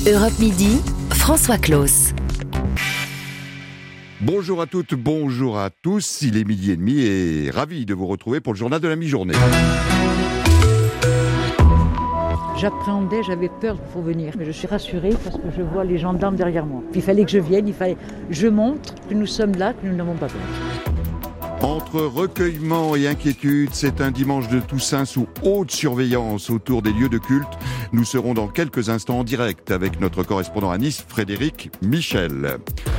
Europe Midi, François Claus. Bonjour à toutes, bonjour à tous, il est 12h30 et ravi de vous retrouver pour le journal de la mi-journée. J'appréhendais, j'avais peur pour venir, mais je suis rassurée parce que je vois les gendarmes derrière moi. Il fallait que je vienne, je montre que nous sommes là, que nous n'avons pas peur. Entre recueillement et inquiétude, c'est un dimanche de Toussaint sous haute surveillance autour des lieux de culte. Nous serons dans quelques instants en direct avec notre correspondant à Nice, Frédéric Michel.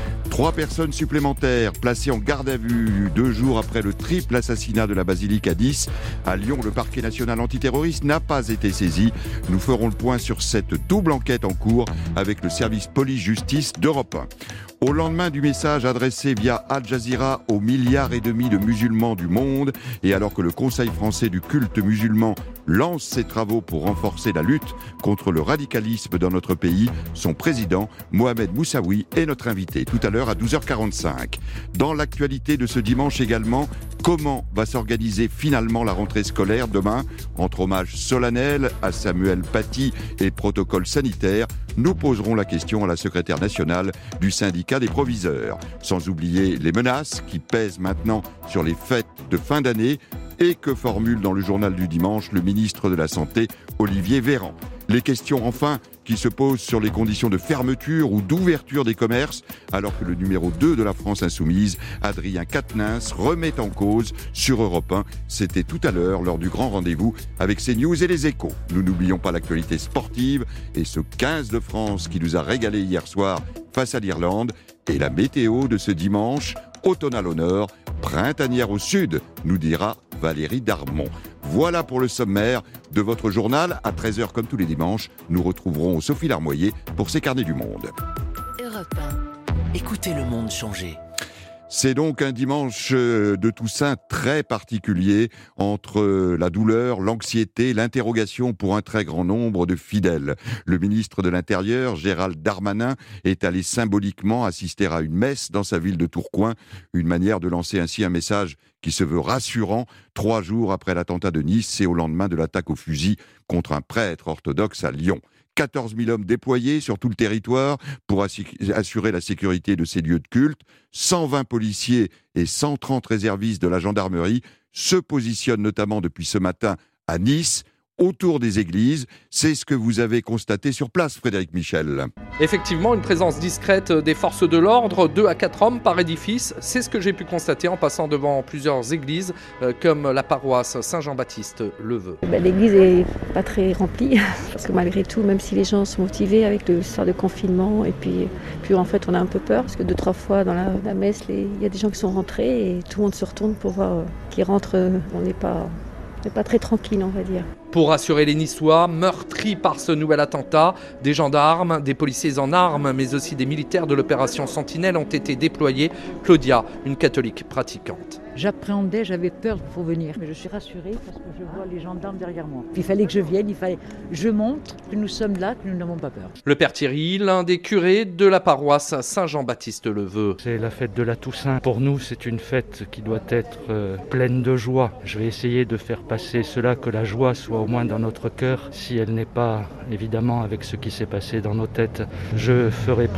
3 personnes supplémentaires placées en garde à vue 2 jours après le triple assassinat de la basilique à Nice. À Lyon, le parquet national antiterroriste n'a pas été saisi. Nous ferons le point sur cette double enquête en cours avec le service police-justice d'Europe 1. Au lendemain du message adressé via Al Jazeera aux 1,5 milliard de musulmans du monde, et alors que le Conseil français du culte musulman lance ses travaux pour renforcer la lutte contre le radicalisme dans notre pays, son président, Mohamed Moussaoui, est notre invité tout à l'heure à 12h45. Dans l'actualité de ce dimanche également, comment va s'organiser finalement la rentrée scolaire demain? Entre hommage solennel à Samuel Paty et protocole sanitaire, nous poserons la question à la secrétaire nationale du syndicat des proviseurs. Sans oublier les menaces qui pèsent maintenant sur les fêtes de fin d'année et que formule dans le journal du dimanche le ministre de la Santé, Olivier Véran. Les questions enfin qui se posent sur les conditions de fermeture ou d'ouverture des commerces, alors que le numéro 2 de la France Insoumise, Adrien Quatennens, remet en cause sur Europe 1. C'était tout à l'heure lors du grand rendez-vous avec CNews et les Échos. Nous n'oublions pas l'actualité sportive et ce 15 de France qui nous a régalé hier soir face à l'Irlande et la météo de ce dimanche, automnale au nord, printanière au sud, nous dira Valérie Darmon. Voilà pour le sommaire de votre journal. À 13h comme tous les dimanches, nous retrouverons Sophie Larmoyer pour ses carnets du monde. Europe 1. Écoutez le monde changer. C'est donc un dimanche de Toussaint très particulier entre la douleur, l'anxiété, l'interrogation pour un très grand nombre de fidèles. Le ministre de l'Intérieur, Gérald Darmanin, est allé symboliquement assister à une messe dans sa ville de Tourcoing, une manière de lancer ainsi un message qui se veut rassurant 3 jours après l'attentat de Nice et au lendemain de l'attaque au fusil contre un prêtre orthodoxe à Lyon. 14 000 hommes déployés sur tout le territoire pour assurer la sécurité de ces lieux de culte. 120 policiers et 130 réservistes de la gendarmerie se positionnent notamment depuis ce matin à Nice, autour des églises. C'est ce que vous avez constaté sur place, Frédéric Michel. Effectivement, une présence discrète des forces de l'ordre, 2 à 4 hommes par édifice. C'est ce que j'ai pu constater en passant devant plusieurs églises, comme la paroisse Saint-Jean-Baptiste le veut. L'église n'est pas très remplie, parce que malgré tout, même si les gens sont motivés avec l'histoire de confinement, et puis en fait on a un peu peur, parce que 2-3 fois dans la messe, il y a des gens qui sont rentrés, et tout le monde se retourne pour voir qui rentrent. On n'est pas très tranquille, on va dire. Pour rassurer les Niçois, meurtris par ce nouvel attentat, des gendarmes, des policiers en armes, mais aussi des militaires de l'opération Sentinelle ont été déployés. Claudia, une catholique pratiquante. J'appréhendais, j'avais peur pour venir, mais je suis rassurée parce que je vois les gendarmes derrière moi. Il fallait que je vienne, je montre que nous sommes là, que nous n'avons pas peur. Le père Thierry, l'un des curés de la paroisse Saint-Jean-Baptiste le veut. C'est la fête de la Toussaint. Pour nous, c'est une fête qui doit être pleine de joie. Je vais essayer de faire passer cela, que la joie soit au moins dans notre cœur, si elle n'est pas évidemment avec ce qui s'est passé dans nos têtes. Je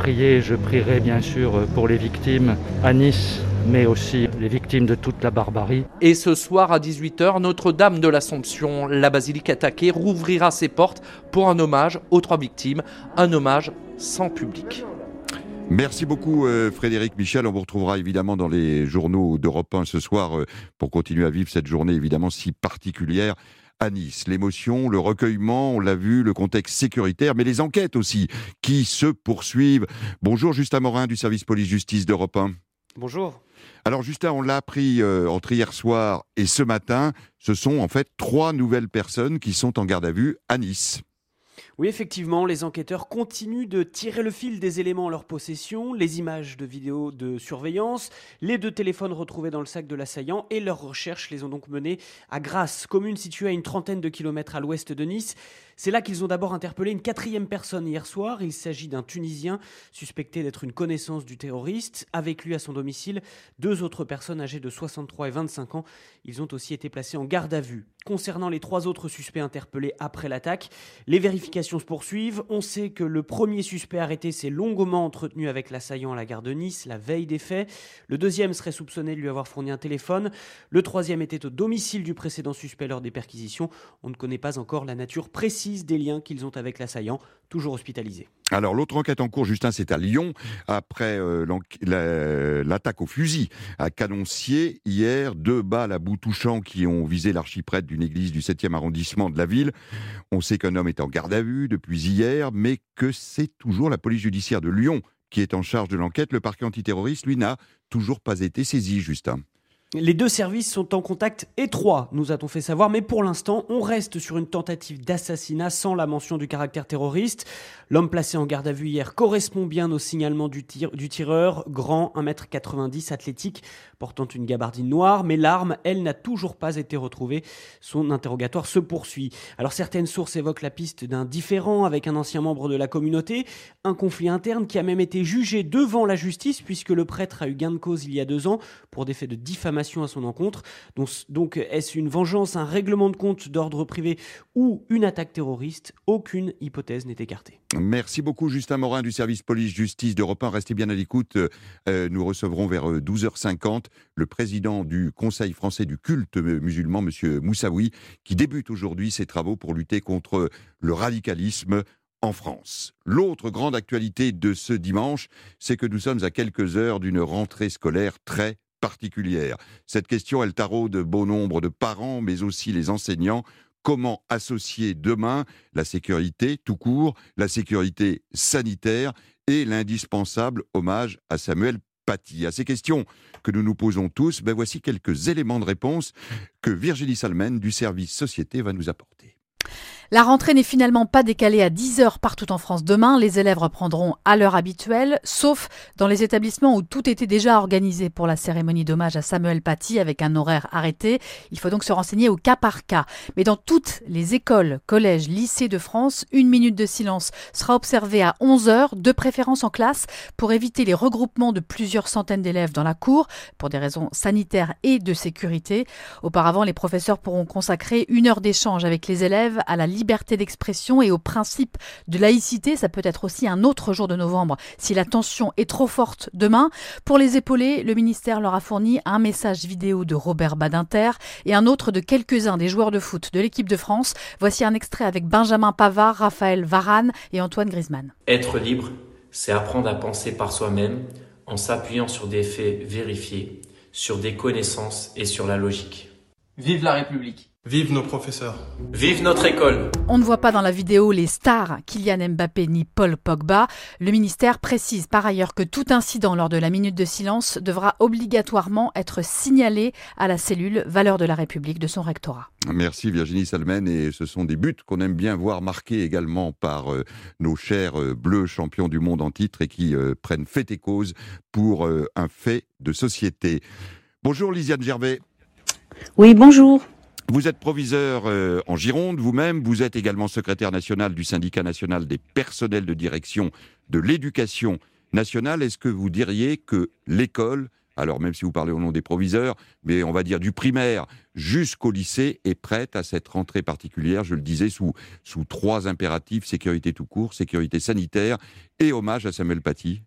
prierai bien sûr pour les victimes à Nice, mais aussi les victimes de toute la barbarie. Et ce soir à 18h, Notre-Dame de l'Assomption, la basilique attaquée, rouvrira ses portes pour un hommage aux 3 victimes, un hommage sans public. Merci beaucoup Frédéric Michel. On vous retrouvera évidemment dans les journaux d'Europe 1 ce soir pour continuer à vivre cette journée évidemment si particulière à Nice. L'émotion, le recueillement, on l'a vu, le contexte sécuritaire, mais les enquêtes aussi qui se poursuivent. Bonjour Justin Morin du service police-justice d'Europe 1. Bonjour. Alors Justin, on l'a appris entre hier soir et ce matin, ce sont en fait 3 nouvelles personnes qui sont en garde à vue à Nice. Oui, effectivement, les enquêteurs continuent de tirer le fil des éléments en leur possession, les images de vidéos de surveillance, les 2 téléphones retrouvés dans le sac de l'assaillant, et leurs recherches les ont donc menées à Grasse, commune située à une trentaine de kilomètres à l'ouest de Nice. C'est là qu'ils ont d'abord interpellé une 4e personne hier soir. Il s'agit d'un Tunisien suspecté d'être une connaissance du terroriste. Avec lui à son domicile, 2 autres personnes âgées de 63 et 25 ans. Ils ont aussi été placés en garde à vue. Concernant les 3 autres suspects interpellés après l'attaque, les vérifications investigations se poursuivent. On sait que le premier suspect arrêté s'est longuement entretenu avec l'assaillant à la gare de Nice la veille des faits. Le deuxième serait soupçonné de lui avoir fourni un téléphone. Le troisième était au domicile du précédent suspect lors des perquisitions. On ne connaît pas encore la nature précise des liens qu'ils ont avec l'assaillant, toujours hospitalisé. Alors l'autre enquête en cours, Justin, c'est à Lyon, après l'attaque au fusil à Canoncier. Hier, 2 balles à bout touchant qui ont visé l'archiprêtre d'une église du 7e arrondissement de la ville. On sait qu'un homme est en garde à vue depuis hier, mais que c'est toujours la police judiciaire de Lyon qui est en charge de l'enquête. Le parquet antiterroriste, lui, n'a toujours pas été saisi, Justin. Les deux services sont en contact étroit, nous a-t-on fait savoir, mais pour l'instant, on reste sur une tentative d'assassinat sans la mention du caractère terroriste. L'homme placé en garde à vue hier correspond bien au signalement du tireur, grand, 1m90, athlétique, portant une gabardine noire, mais l'arme, elle, n'a toujours pas été retrouvée. Son interrogatoire se poursuit. Alors certaines sources évoquent la piste d'un différend avec un ancien membre de la communauté, un conflit interne qui a même été jugé devant la justice puisque le prêtre a eu gain de cause il y a 2 ans pour des faits de diffamation à son encontre. Donc est-ce une vengeance, un règlement de compte d'ordre privé ou une attaque terroriste? Aucune hypothèse n'est écartée. Merci beaucoup Justin Morin du service police-justice d'Europe 1. Restez bien à l'écoute. Nous recevrons vers 12h50 le président du Conseil français du culte musulman, M. Moussaoui, qui débute aujourd'hui ses travaux pour lutter contre le radicalisme en France. L'autre grande actualité de ce dimanche, c'est que nous sommes à quelques heures d'une rentrée scolaire très particulière. Cette question, elle taraude bon nombre de parents, mais aussi les enseignants. Comment associer demain la sécurité tout court, la sécurité sanitaire et l'indispensable hommage à Samuel Paty? À ces questions que nous nous posons tous, voici quelques éléments de réponse que Virginie Salmen du service Société va nous apporter. La rentrée n'est finalement pas décalée à 10h partout en France demain. Les élèves reprendront à l'heure habituelle, sauf dans les établissements où tout était déjà organisé pour la cérémonie d'hommage à Samuel Paty avec un horaire arrêté. Il faut donc se renseigner au cas par cas. Mais dans toutes les écoles, collèges, lycées de France, 1 minute de silence sera observée à 11h, de préférence en classe, pour éviter les regroupements de plusieurs centaines d'élèves dans la cour, pour des raisons sanitaires et de sécurité. Auparavant, les professeurs pourront consacrer 1 heure d'échange avec les élèves à la liberté d'expression et au principe de laïcité. Ça peut être aussi un autre jour de novembre si la tension est trop forte demain. Pour les épauler, le ministère leur a fourni un message vidéo de Robert Badinter et un autre de quelques-uns des joueurs de foot de l'équipe de France. Voici un extrait avec Benjamin Pavard, Raphaël Varane et Antoine Griezmann. Être libre, c'est apprendre à penser par soi-même en s'appuyant sur des faits vérifiés, sur des connaissances et sur la logique. Vive la République! Vive nos professeurs. Vive notre école. On ne voit pas dans la vidéo les stars Kylian Mbappé ni Paul Pogba. Le ministère précise par ailleurs que tout incident lors de la minute de silence devra obligatoirement être signalé à la cellule Valeurs de la République de son rectorat. Merci Virginie Salmen, et ce sont des buts qu'on aime bien voir marqués également par nos chers bleus champions du monde en titre et qui prennent fait et cause pour un fait de société. Bonjour Lisiane Gervais. Oui, bonjour. Vous êtes proviseur en Gironde, vous-même. Vous êtes également secrétaire national du syndicat national des personnels de direction de l'éducation nationale. Est-ce que vous diriez que l'école, alors même si vous parlez au nom des proviseurs, mais on va dire du primaire jusqu'au lycée, est prête à cette rentrée particulière, je le disais, sous 3 impératifs: sécurité tout court, sécurité sanitaire et hommage à Samuel Paty?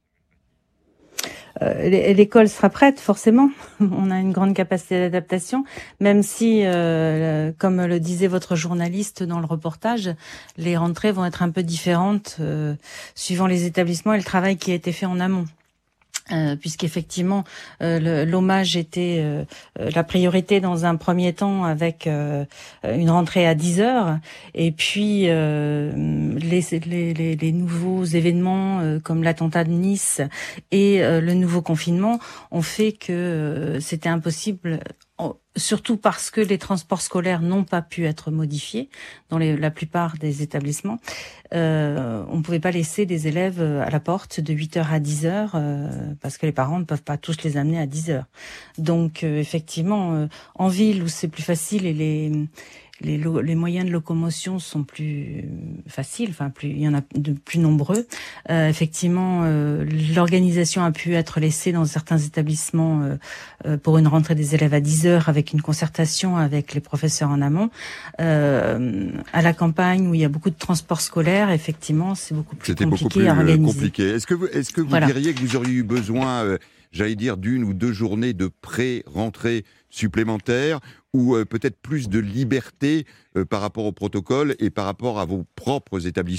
L'école sera prête, forcément. On a une grande capacité d'adaptation, même si, comme le disait votre journaliste dans le reportage, les rentrées vont être un peu différentes suivant les établissements et le travail qui a été fait en amont. Puisqu'effectivement l'hommage était la priorité dans un premier temps avec une rentrée à 10h, et puis les nouveaux événements comme l'attentat de Nice et le nouveau confinement ont fait que c'était impossible, surtout parce que les transports scolaires n'ont pas pu être modifiés dans la plupart des établissements. On ne pouvait pas laisser des élèves à la porte de 8h à 10h parce que les parents ne peuvent pas tous les amener à 10h. Donc effectivement, en ville où c'est plus facile et les moyens de locomotion sont plus faciles, il y en a de plus nombreux. Effectivement, l'organisation a pu être laissée dans certains établissements pour une rentrée des élèves à 10h avec une concertation avec les professeurs en amont. À la campagne où il y a beaucoup de transports scolaires, effectivement, c'est beaucoup plus compliqué à organiser. Est-ce que vous diriez que vous auriez eu besoin, j'allais dire, d'une ou deux journées de pré-rentrée supplémentaires ou peut-être plus de liberté par rapport au protocole et par rapport à vos propres établissements ?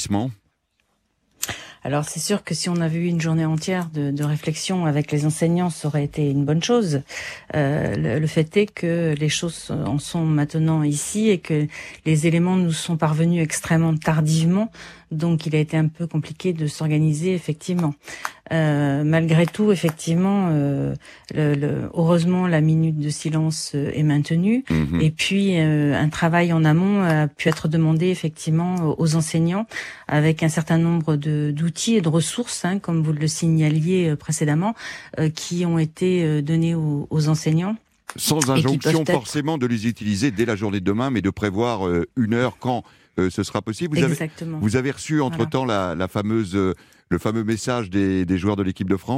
Alors c'est sûr que si on avait eu une journée entière de réflexion avec les enseignants, ça aurait été une bonne chose. Le fait est que les choses en sont maintenant ici et que les éléments nous sont parvenus extrêmement tardivement. Donc il a été un peu compliqué de s'organiser effectivement. Malgré tout, effectivement, heureusement la minute de silence est maintenue. Et puis un travail en amont a pu être demandé effectivement aux enseignants avec un certain nombre d'outils et de ressources, comme vous le signaliez précédemment, qui ont été donnés aux enseignants. Sans injonction forcément de les utiliser dès la journée de demain, mais de prévoir une heure quand ce sera possible. Vous avez reçu entre-temps le fameux message des joueurs de l'équipe de France ?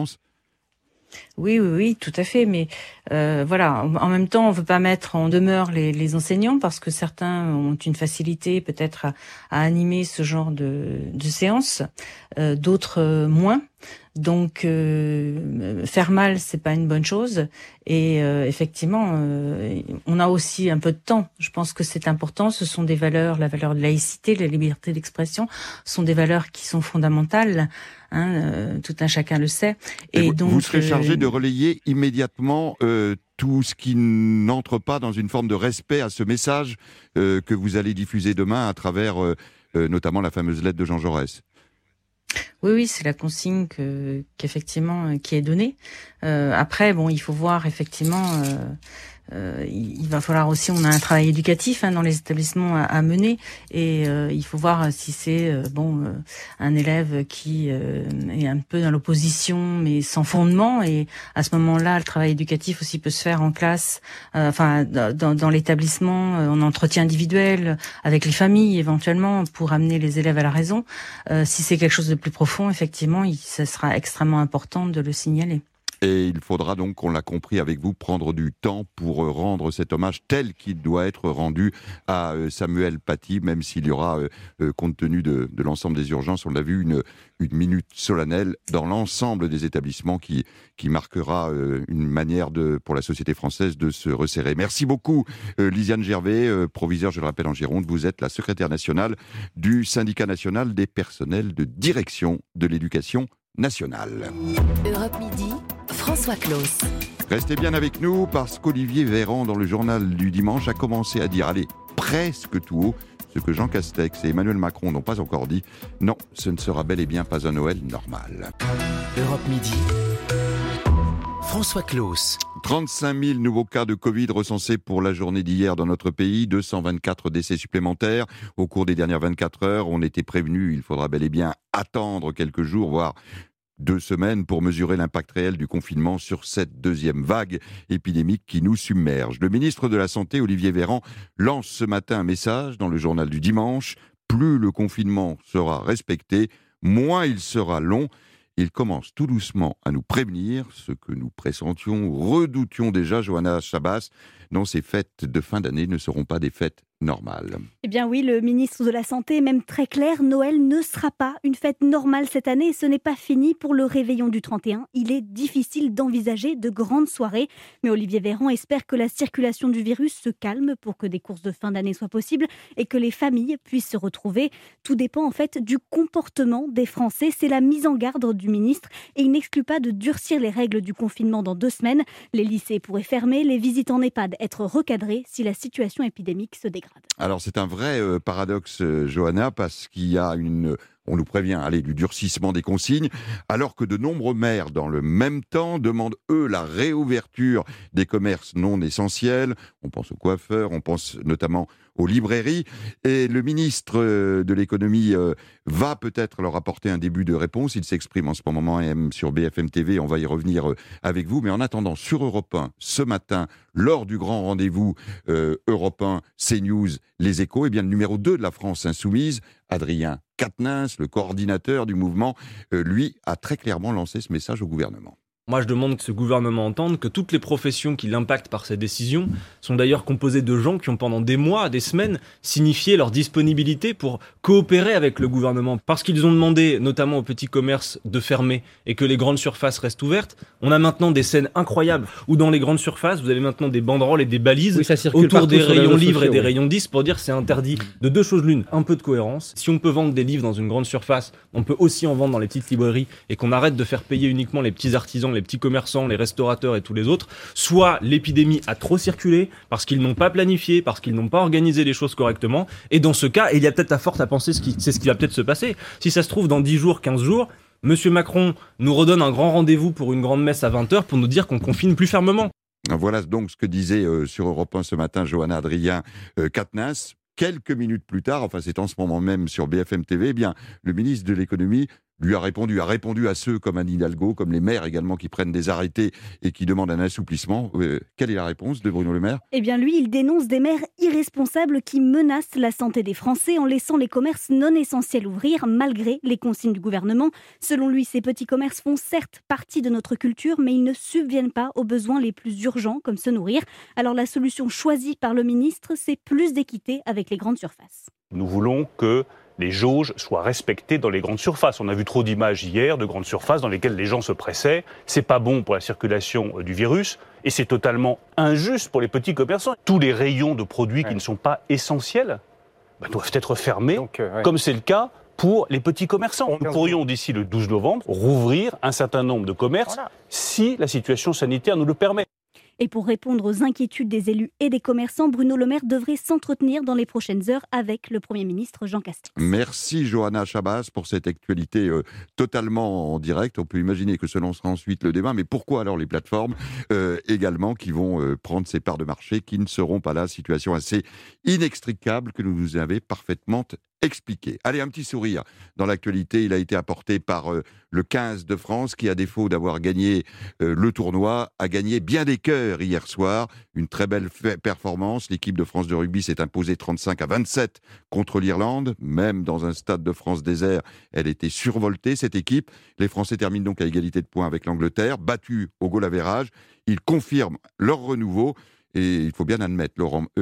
Oui, tout à fait. Mais en même temps, on ne veut pas mettre en demeure les enseignants parce que certains ont une facilité peut-être à animer ce genre de séance, d'autres moins. Donc faire mal, c'est pas une bonne chose. Et effectivement, on a aussi un peu de temps. Je pense que c'est important. Ce sont des valeurs, la valeur de laïcité, la liberté d'expression, sont des valeurs qui sont fondamentales. Tout un chacun le sait. Et donc, vous serez chargé de relayer immédiatement tout ce qui n'entre pas dans une forme de respect à ce message que vous allez diffuser demain à travers notamment la fameuse lettre de Jean Jaurès. Oui, c'est la consigne qu'effectivement qui est donnée. Après, il faut voir effectivement. Il va falloir aussi, on a un travail éducatif dans les établissements à mener et il faut voir si c'est un élève qui est un peu dans l'opposition mais sans fondement, et à ce moment-là le travail éducatif aussi peut se faire en classe, dans l'établissement, en entretien individuel avec les familles éventuellement pour amener les élèves à la raison. Si c'est quelque chose de plus profond, effectivement, ça sera extrêmement important de le signaler. Et il faudra donc, on l'a compris avec vous, prendre du temps pour rendre cet hommage tel qu'il doit être rendu à Samuel Paty, même s'il y aura, compte tenu de l'ensemble des urgences, on l'a vu, une minute solennelle dans l'ensemble des établissements qui marquera une manière pour la société française de se resserrer. Merci beaucoup Lisiane Gervais, proviseure, je le rappelle, en Gironde. Vous êtes la secrétaire nationale du syndicat national des personnels de direction de l'éducation nationale. Europe Midi, François Claus. Restez bien avec nous parce qu'Olivier Véran, dans le journal du dimanche, a commencé à dire, presque tout haut, ce que Jean Castex et Emmanuel Macron n'ont pas encore dit. Non, ce ne sera bel et bien pas un Noël normal. Europe Midi, François Claus. 35 000 nouveaux cas de Covid recensés pour la journée d'hier dans notre pays, 224 décès supplémentaires au cours des dernières 24 heures. On était prévenus, il faudra bel et bien attendre quelques jours, voire 2 semaines pour mesurer l'impact réel du confinement sur cette deuxième vague épidémique qui nous submerge. Le ministre de la Santé, Olivier Véran, lance ce matin un message dans le journal du dimanche. Plus le confinement sera respecté, moins il sera long. Il commence tout doucement à nous prévenir, ce que nous pressentions, redoutions déjà, Johanna Chabas. Non, ces fêtes de fin d'année ne seront pas des fêtes normales. Eh bien oui, le ministre de la Santé est même très clair, Noël ne sera pas une fête normale cette année et ce n'est pas fini pour le réveillon du 31. Il est difficile d'envisager de grandes soirées, mais Olivier Véran espère que la circulation du virus se calme pour que des courses de fin d'année soient possibles et que les familles puissent se retrouver. Tout dépend en fait du comportement des Français, c'est la mise en garde du ministre et il n'exclut pas de durcir les règles du confinement dans 2 semaines. Les lycées pourraient fermer, les visites en EHPAD être recadrées si la situation épidémique se dégrade. Alors c'est un vrai paradoxe, Johanna, parce qu'il y a on nous prévient, du durcissement des consignes, alors que de nombreux maires, dans le même temps, demandent, eux, la réouverture des commerces non essentiels. On pense aux coiffeurs, on pense notamment aux librairies. Et le ministre de l'économie va peut-être leur apporter un début de réponse. Il s'exprime en ce moment même sur BFM TV. On va y revenir avec vous. Mais en attendant, sur Europe 1, ce matin, lors du grand rendez-vous Europe 1, CNews, Les Échos, eh bien, le numéro 2 de la France Insoumise, Adrien Quatennens, le coordinateur du mouvement, lui, a très clairement lancé ce message au gouvernement. Moi, je demande que ce gouvernement entende que toutes les professions qui l'impactent par ces décisions sont d'ailleurs composées de gens qui ont pendant des mois, des semaines, signifié leur disponibilité pour coopérer avec le gouvernement. Parce qu'ils ont demandé, notamment aux petits commerces, de fermer et que les grandes surfaces restent ouvertes. On a maintenant des scènes incroyables où dans les grandes surfaces, vous avez maintenant des banderoles et des balises autour des rayons livres et des rayons 10 pour dire que c'est interdit. De deux choses l'une, un peu de cohérence. Si on peut vendre des livres dans une grande surface, on peut aussi en vendre dans les petites librairies et qu'on arrête de faire payer uniquement les petits artisans, les petits commerçants, les restaurateurs et tous les autres, soit l'épidémie a trop circulé parce qu'ils n'ont pas planifié, parce qu'ils n'ont pas organisé les choses correctement, et dans ce cas, il y a peut-être à force à penser c'est ce qui va peut-être se passer. Si ça se trouve, dans 10 jours, 15 jours, Monsieur Macron nous redonne un grand rendez-vous pour une grande messe à 20h pour nous dire qu'on confine plus fermement. Voilà donc ce que disait sur Europe 1 ce matin Johanna Adrien Quatennens. Quelques minutes plus tard, enfin c'est en ce moment même sur BFM TV, eh bien, le ministre de l'économie lui a répondu à ceux comme Anne Hidalgo, comme les maires également qui prennent des arrêtés et qui demandent un assouplissement. Quelle est la réponse de Bruno Le Maire ? Eh bien lui, il dénonce des maires irresponsables qui menacent la santé des Français en laissant les commerces non essentiels ouvrir malgré les consignes du gouvernement. Selon lui, ces petits commerces font certes partie de notre culture, mais ils ne subviennent pas aux besoins les plus urgents comme se nourrir. Alors la solution choisie par le ministre, c'est plus d'équité avec les grandes surfaces. Nous voulons que les jauges soient respectées dans les grandes surfaces. On a vu trop d'images hier de grandes surfaces dans lesquelles les gens se pressaient. C'est pas bon pour la circulation du virus et c'est totalement injuste pour les petits commerçants. Tous les rayons de produits qui ne sont pas essentiels doivent être fermés, comme c'est le cas pour les petits commerçants. Nous pourrions d'ici le 12 novembre rouvrir un certain nombre de commerces si la situation sanitaire nous le permet. Et pour répondre aux inquiétudes des élus et des commerçants, Bruno Le Maire devrait s'entretenir dans les prochaines heures avec le Premier ministre Jean Castex. Merci Johanna Chabas pour cette actualité totalement en direct. On peut imaginer que se lancera ensuite le débat, mais pourquoi alors les plateformes également qui vont prendre ces parts de marché, qui ne seront pas là, situation assez inextricable que vous nous avez parfaitement expliqué. Allez, un petit sourire dans l'actualité, il a été apporté par le 15 de France qui, à défaut d'avoir gagné le tournoi, a gagné bien des cœurs hier soir. Une très belle performance. L'équipe de France de rugby s'est imposée 35-27 contre l'Irlande. Même dans un stade de France désert, elle était survoltée, cette équipe. Les Français terminent donc à égalité de points avec l'Angleterre, battus au goal average. Ils confirment leur renouveau. Et il faut bien admettre,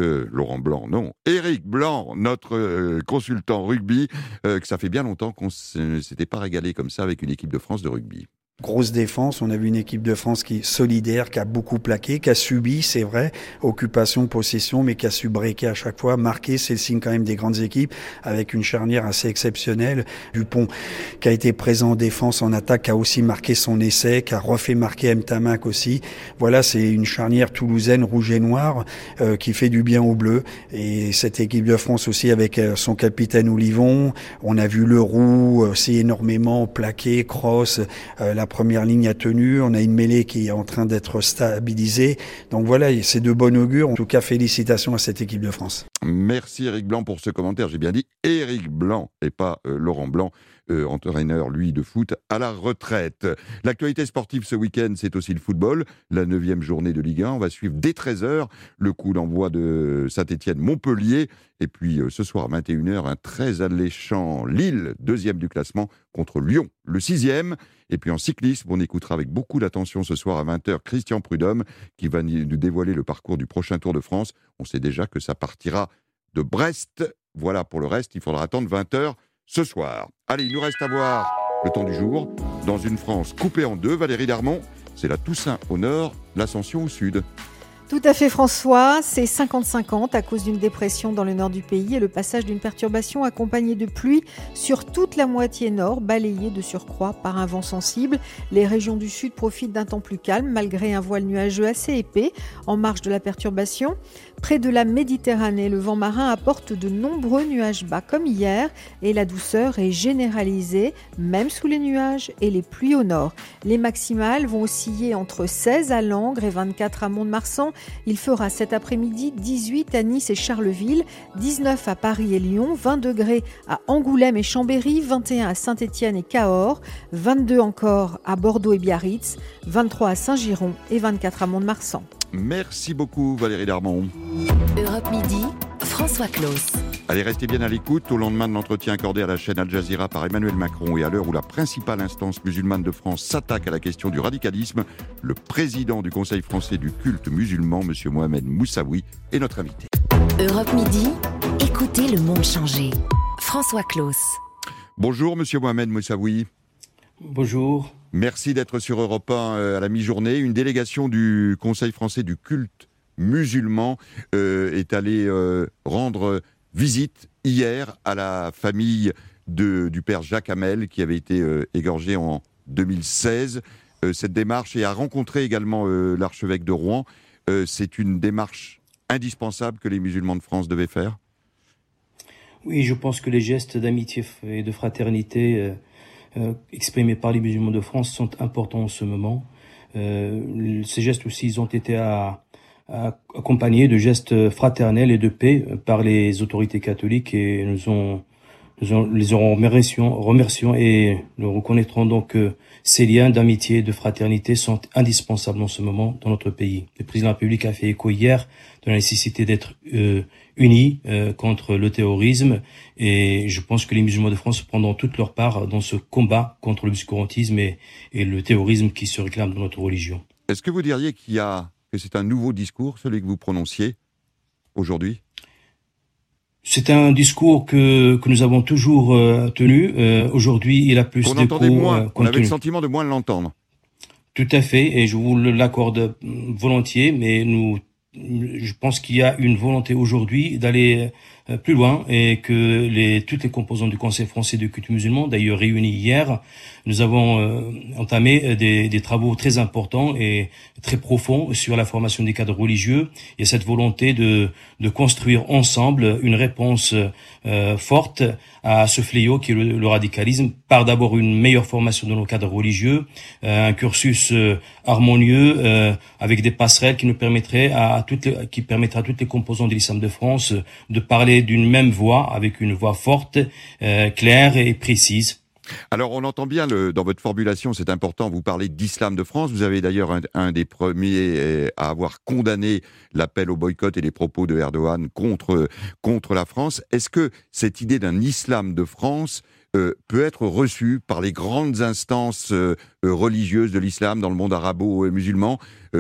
Éric Blanc, notre consultant rugby, que ça fait bien longtemps qu'on ne s'était pas régalé comme ça avec une équipe de France de rugby. Grosse défense, on a vu une équipe de France qui est solidaire, qui a beaucoup plaqué, qui a subi, c'est vrai, occupation, possession, mais qui a su breaker à chaque fois, marquer, c'est le signe quand même des grandes équipes, avec une charnière assez exceptionnelle. Dupont, qui a été présent en défense, en attaque, qui a aussi marqué son essai, qui a refait marquer Mtamak aussi. Voilà, c'est une charnière toulousaine, rouge et noir, qui fait du bien aux Bleus. Et cette équipe de France aussi, avec son capitaine Olivon, on a vu Leroux aussi énormément plaqué, cross, la première ligne a tenu, on a une mêlée qui est en train d'être stabilisée. Donc voilà, c'est de bon augure. En tout cas, félicitations à cette équipe de France. Merci Éric Blanc pour ce commentaire. J'ai bien dit Éric Blanc et pas Laurent Blanc, entraîneur, lui, de foot à la retraite. L'actualité sportive ce week-end, c'est aussi le football. La 9e journée de Ligue 1. On va suivre dès 13h le coup d'envoi de Saint-Étienne-Montpellier. Et puis ce soir à 21h, un très alléchant Lille, 2e du classement, contre Lyon, le 6e. Et puis en cyclisme, on écoutera avec beaucoup d'attention ce soir à 20h Christian Prudhomme qui va nous dévoiler le parcours du prochain Tour de France. On sait déjà que ça partira de Brest. Voilà, pour le reste, il faudra attendre 20h ce soir. Allez, il nous reste à voir le temps du jour. Dans une France coupée en deux, Valérie Darmon, c'est la Toussaint au nord, l'Ascension au sud. Tout à fait François, c'est 50-50 à cause d'une dépression dans le nord du pays et le passage d'une perturbation accompagnée de pluie sur toute la moitié nord, balayée de surcroît par un vent sensible. Les régions du sud profitent d'un temps plus calme malgré un voile nuageux assez épais en marge de la perturbation. Près de la Méditerranée, le vent marin apporte de nombreux nuages bas comme hier et la douceur est généralisée, même sous les nuages et les pluies au nord. Les maximales vont osciller entre 16 à Langres et 24 à Mont-de-Marsan. Il fera cet après-midi 18 à Nice et Charleville, 19 à Paris et Lyon, 20 degrés à Angoulême et Chambéry, 21 à Saint-Étienne et Cahors, 22 encore à Bordeaux et Biarritz, 23 à Saint-Giron et 24 à Mont-de-Marsan. Merci beaucoup Valérie Darmon. Europe Midi, François Claus. Allez, restez bien à l'écoute. Au lendemain de l'entretien accordé à la chaîne Al Jazeera par Emmanuel Macron et à l'heure où la principale instance musulmane de France s'attaque à la question du radicalisme, le président du Conseil français du culte musulman, M. Mohamed Moussaoui, est notre invité. Europe Midi, écoutez le monde changer. François Claus. Bonjour M. Mohamed Moussaoui. Bonjour. Merci d'être sur Europe 1 à la mi-journée. Une délégation du Conseil français du culte musulman est allée rendre visite hier à la famille du père Jacques Hamel qui avait été égorgé en 2016. Cette démarche et a rencontré également l'archevêque de Rouen. C'est une démarche indispensable que les musulmans de France devaient faire. Oui, je pense que les gestes d'amitié et de fraternité exprimés par les musulmans de France sont importants en ce moment. Ces gestes aussi, ils ont été accompagnés de gestes fraternels et de paix par les autorités catholiques et nous les remercions et nous reconnaîtrons donc que ces liens d'amitié et de fraternité sont indispensables en ce moment dans notre pays. Le président de la République a fait écho hier de la nécessité d'être unis contre le terrorisme et je pense que les musulmans de France prendront toute leur part dans ce combat contre l'obscurantisme et le terrorisme qui se réclame dans notre religion. Est-ce que vous diriez que c'est un nouveau discours, celui que vous prononciez aujourd'hui ? C'est un discours que nous avons toujours tenu. Aujourd'hui, il a plus d'écho. On entendait moins. On avait le sentiment de moins l'entendre. Tout à fait, et je vous l'accorde volontiers, mais je pense qu'il y a une volonté aujourd'hui d'aller plus loin et que toutes les composantes du Conseil français du culte musulman, d'ailleurs réunis hier, nous avons entamé des travaux très importants et très profonds sur la formation des cadres religieux et cette volonté de construire ensemble une réponse forte à ce fléau qui est le radicalisme, par d'abord une meilleure formation de nos cadres religieux, un cursus harmonieux avec des passerelles qui nous permettraient qui permettra à toutes les composantes de l'islam de France de parler d'une même voix, avec une voix forte, claire et précise. Alors on entend bien dans votre formulation, c'est important, vous parlez d'islam de France, vous avez d'ailleurs un des premiers à avoir condamné l'appel au boycott et les propos de Erdogan contre la France. Est-ce que cette idée d'un islam de France peut être reçue par les grandes instances religieuses de l'islam dans le monde arabo-musulman,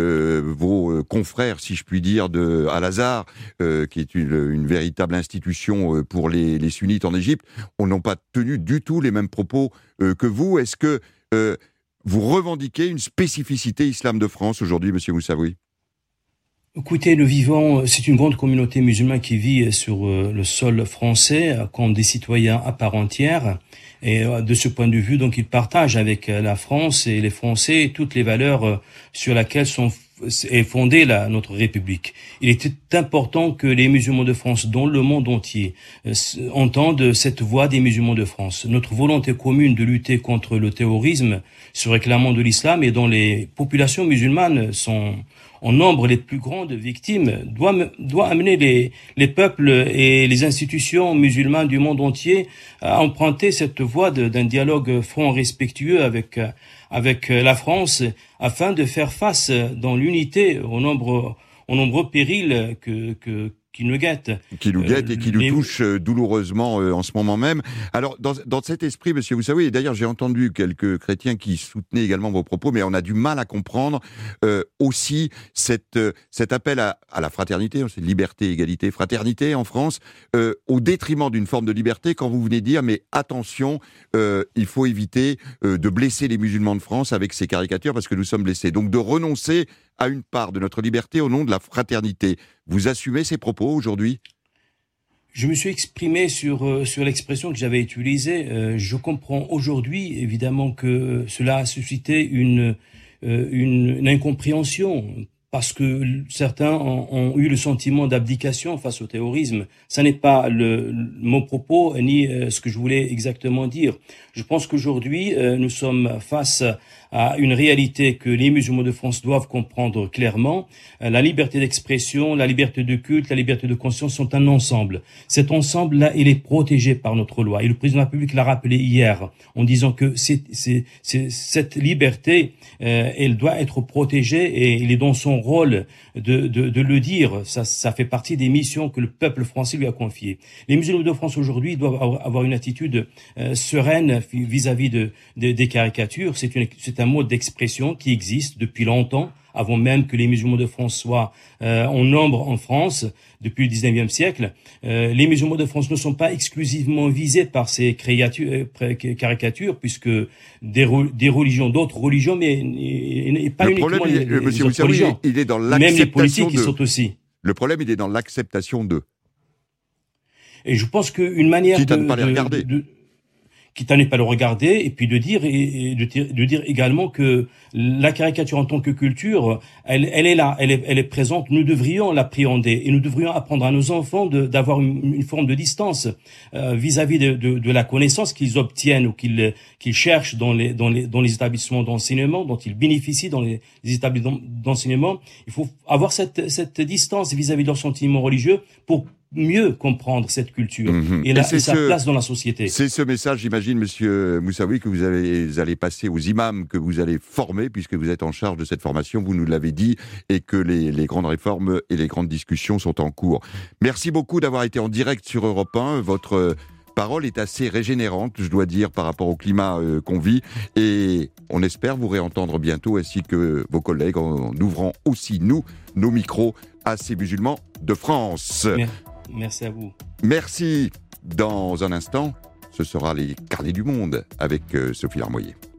vos confrères, si je puis dire, de Al-Azhar, qui est une véritable institution pour les sunnites en Égypte, n'ont pas tenu du tout les mêmes propos que vous. Est-ce que vous revendiquez une spécificité islam de France aujourd'hui, Monsieur Moussaoui ? Écoutez, c'est une grande communauté musulmane qui vit sur le sol français comme des citoyens à part entière. Et de ce point de vue, donc, ils partagent avec la France et les Français toutes les valeurs sur lesquelles est fondée notre République. Il était important que les musulmans de France, dans le monde entier, entendent cette voix des musulmans de France. Notre volonté commune de lutter contre le terrorisme, se réclamant de l'islam et dont les populations musulmanes sont en nombre les plus grandes victimes, doit amener les peuples et les institutions musulmanes du monde entier à emprunter cette voie d'un dialogue franc et respectueux avec la France afin de faire face dans l'unité aux nombreux périls qui nous guettent. Qui nous guettent et qui nous touchent douloureusement en ce moment même. Alors, dans cet esprit, monsieur Moussaoui, et d'ailleurs j'ai entendu quelques chrétiens qui soutenaient également vos propos, mais on a du mal à comprendre aussi cet appel à la fraternité, c'est liberté, égalité, fraternité en France, au détriment d'une forme de liberté, quand vous venez dire, mais attention, il faut éviter de blesser les musulmans de France avec ces caricatures, parce que nous sommes blessés. Donc de renoncer à une part de notre liberté au nom de la fraternité. Vous assumez ces propos aujourd'hui ? Je me suis exprimé sur l'expression que j'avais utilisée. Je comprends aujourd'hui, évidemment, que cela a suscité une incompréhension parce que certains ont eu le sentiment d'abdication face au terrorisme. Ça n'est pas mon propos ni ce que je voulais exactement dire. Je pense qu'aujourd'hui, nous sommes face à une réalité que les musulmans de France doivent comprendre clairement. La liberté d'expression, la liberté de culte, la liberté de conscience sont un ensemble. Cet ensemble-là, il est protégé par notre loi. Et le président de la République l'a rappelé hier en disant que cette liberté, elle doit être protégée et il est dans son rôle de le dire. Ça fait partie des missions que le peuple français lui a confiées. Les musulmans de France aujourd'hui doivent avoir une attitude sereine vis-à-vis des caricatures. C'est un mode d'expression qui existe depuis longtemps, avant même que les musulmans de France soient en nombre en France, depuis le 19e siècle. Les musulmans de France ne sont pas exclusivement visés par ces caricatures, puisque des religions, d'autres religions, mais pas uniquement les autres religions. Il est dans même les politiques qui sont aussi. Le problème, il est dans l'acceptation d'eux. Et je pense qu'une manière quitte à ne pas les regarder. Quitte à ne pas le regarder, et puis de dire également que la caricature en tant que culture, elle est là, elle est présente. Nous devrions l'appréhender et nous devrions apprendre à nos enfants d'avoir une forme de distance vis-à-vis de la connaissance qu'ils obtiennent ou qu'ils cherchent dans les établissements d'enseignement, dont ils bénéficient dans les établissements d'enseignement. Il faut avoir cette distance vis-à-vis de leurs sentiments religieux pour mieux comprendre cette culture et sa place dans la société. C'est ce message, j'imagine, Monsieur Moussaoui, que vous allez passer aux imams que vous allez former, puisque vous êtes en charge de cette formation, vous nous l'avez dit, et que les grandes réformes et les grandes discussions sont en cours. Merci beaucoup d'avoir été en direct sur Europe 1. Votre parole est assez régénérante, je dois dire, par rapport au climat qu'on vit, et on espère vous réentendre bientôt, ainsi que vos collègues, en ouvrant aussi, nous, nos micros à ces musulmans de France. Merci à vous. Merci. Dans un instant, ce sera les Carnets du Monde avec Sophie Larmoyer.